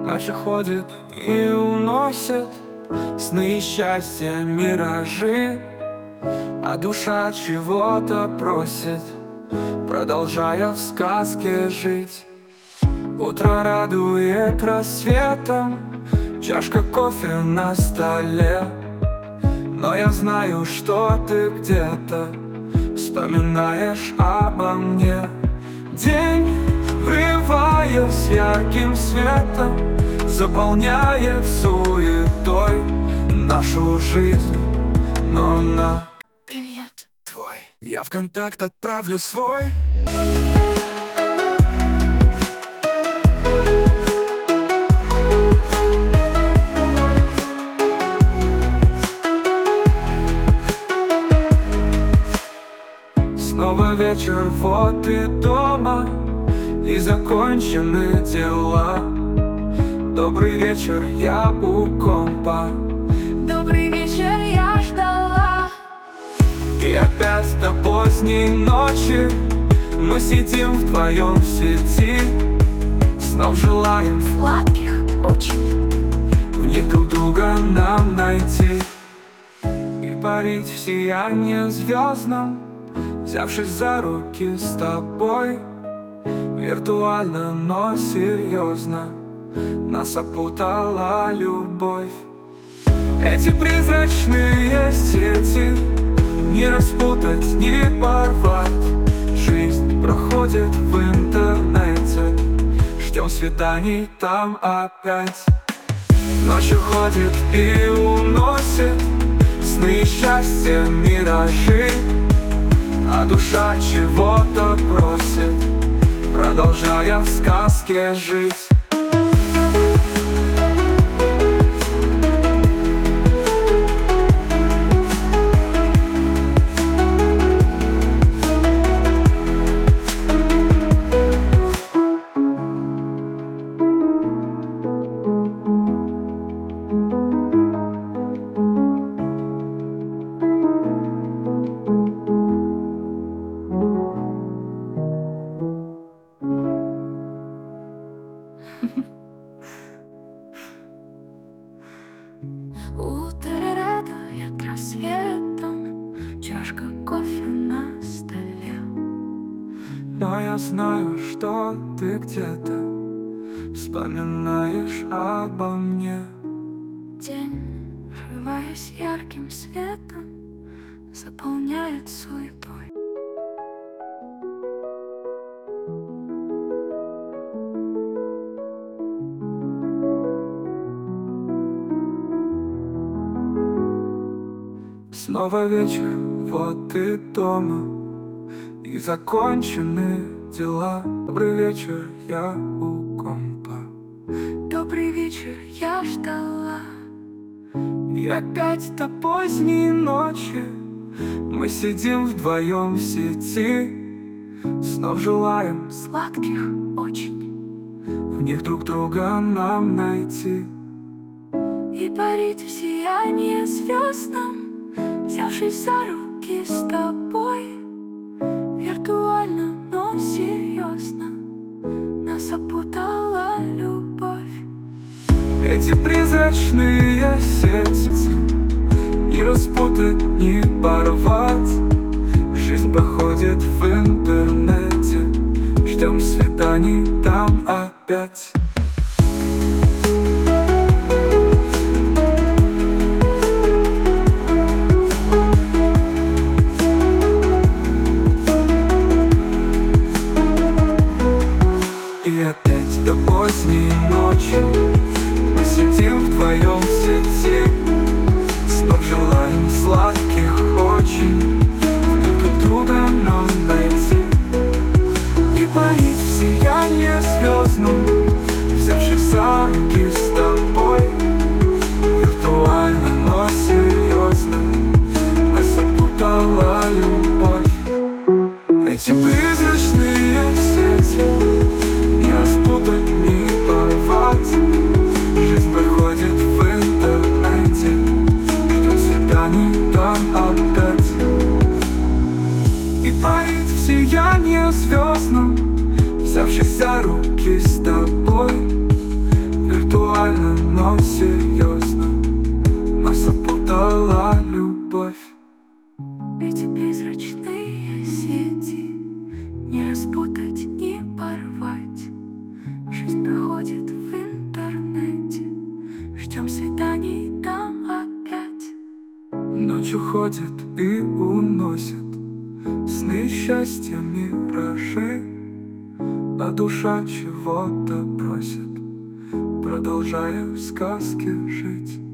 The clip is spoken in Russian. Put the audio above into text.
Ночь ходит и уносит сны и счастья, миражи, а душа чего-то просит, продолжая в сказке жить. Утро радует рассветом, чашка кофе на столе. Но я знаю, что ты где-то вспоминаешь обо мне. День, врываясь ярким светом, заполняет суетой нашу жизнь. Но на привет твой я в контакт отправлю свой. Снова вечер, вот и дома, и закончены дела. Добрый вечер, я у компа. Добрый вечер, я ждала. И опять до поздней ночи мы сидим вдвоем в сети. Снов желаем Сладких очень. в них друг друга нам найти. И парить в сиянии звездном, взявшись за руки с тобой. Виртуально, но серьезно нас опутала любовь. Эти призрачные сети не распутать, не порвать. Жизнь проходит в интернете, ждем свиданий там опять. Ночь уходит и уносит сны и счастья, миражи, а душа чего-то просит, продолжая в сказке жить. Утро радует рассветом, чашка кофе на столе. Но я знаю, что ты где-то вспоминаешь обо мне. День, врываясь ярким светом, заполняет суетой. Снова вечер, вот и дома, и закончены дела. Добрый вечер, я у компа. Добрый вечер, я ждала. И опять до поздней ночи мы сидим вдвоем в сети. Снов желаем Сладких очень. в них друг друга нам найти. И парить в сиянии звездном, взявшись за руки с тобой. Виртуально, но серьезно нас опутала любовь. Эти призрачные сети не распутать, не порвать. Жизнь проходит в интернете, ждем свиданий там опять. И опять до поздней ночи мы сидим вдвоем в сети. Снов желаем сладких очень, друг друга нам найти. И парить в сиянии звездном, взявшись за руки с тобой. Виртуально, но серьезно нас опутала любовь. Эти призрачные сети не распутать, не порвать. Жизнь проходит в интернете, ждем свиданий там опять. виртуально, но серьезно. Нас опутала любовь. Эти призрачные сети не распутать, не порвать. Жизнь проходит в интернете, ждем свиданий там опять. Ночь уходит и уносит сны, счастья, миражи, а душа чего-то просит, продолжая в сказке жить.